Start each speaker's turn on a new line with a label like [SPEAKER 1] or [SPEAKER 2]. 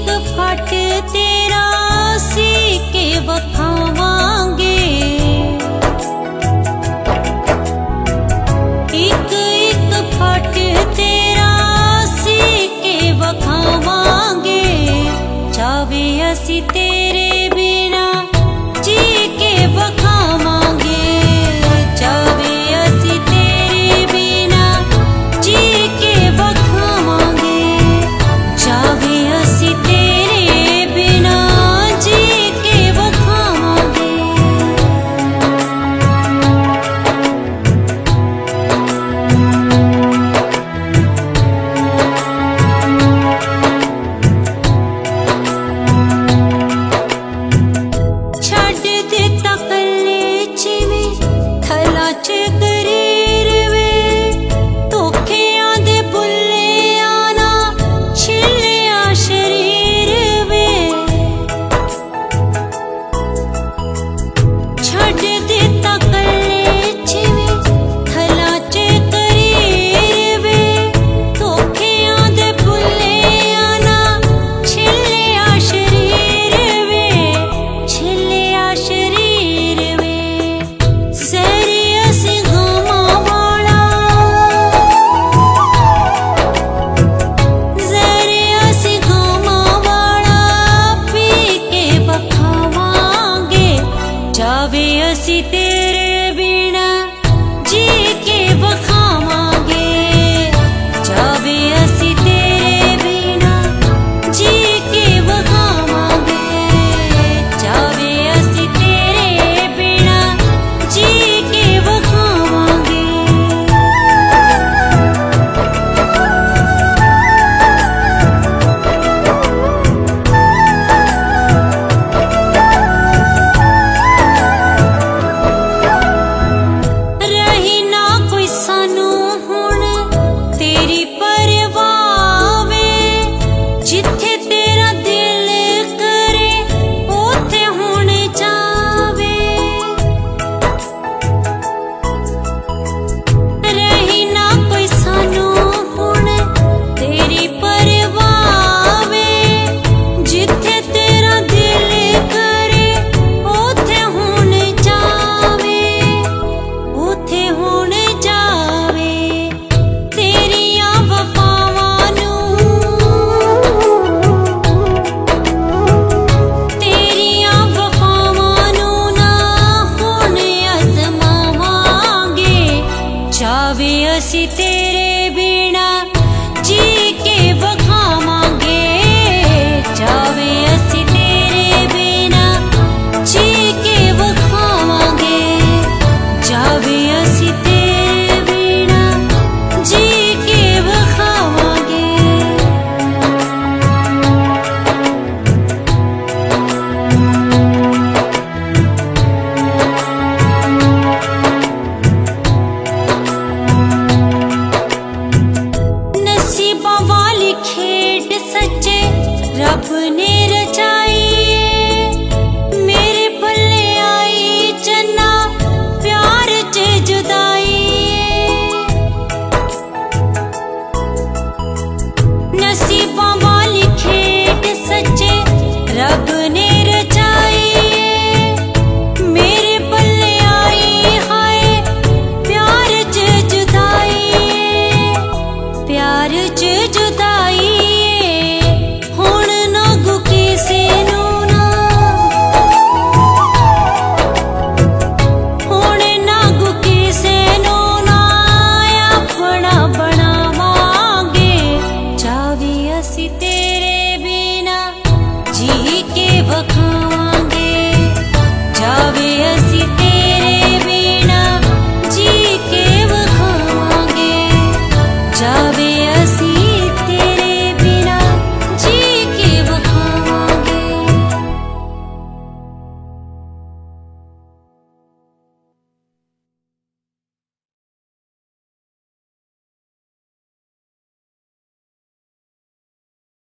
[SPEAKER 1] फट तेरा सी के बखावांगे, एक एक फट तेरा सी के बखावांगे। चावे असी तेरे बिना जी के बखावांगे, चावे असी तेरे बिना जी के बखावांगे, चावे असी तेरे बिना जी के बखावांगे। छड्ड दिता कल्ले जिवें थला च करीर वे, धोखेआं दे बुल्ले आना छिल्लिया शरीर वे। छड्ड दिता कल्ले जिवें थला च करीर वे, धोखेआं दे बुल्ले आना छिल्लिया शरीर वे, छिल्लिया शरीर वे। ज़हरी असी गमां वाला, ज़हरी असी गमां वाला पी के बखावांगे। चावे असी तेरे बिना जी के बखावांगे, चावे असी तेरे बिना जी के बखावांगे, चावे असी तेरे बिना जी के बखावांगे। रही ना कोई सानू हुण तेरी परवाह वे, जिथे तेरा दिल करे उथे हुण जावे। रही ना कोई सानू हुण तेरी परवाह वे, जिथे तेरा दिल करे उथे हुण जावे, उथे हुण जावे। तेरियां वफावां नूं, तेरियां वफावां नूं ना हुण अज़मावांगे। चावे असी तेरे बिना जी के बखावांगे, चावे असी तेरे बिना जी के बखावांगे, चावे असी तेरे बिना जी के बखावांगे। नसीबां वाली खेड सच्चे रब ने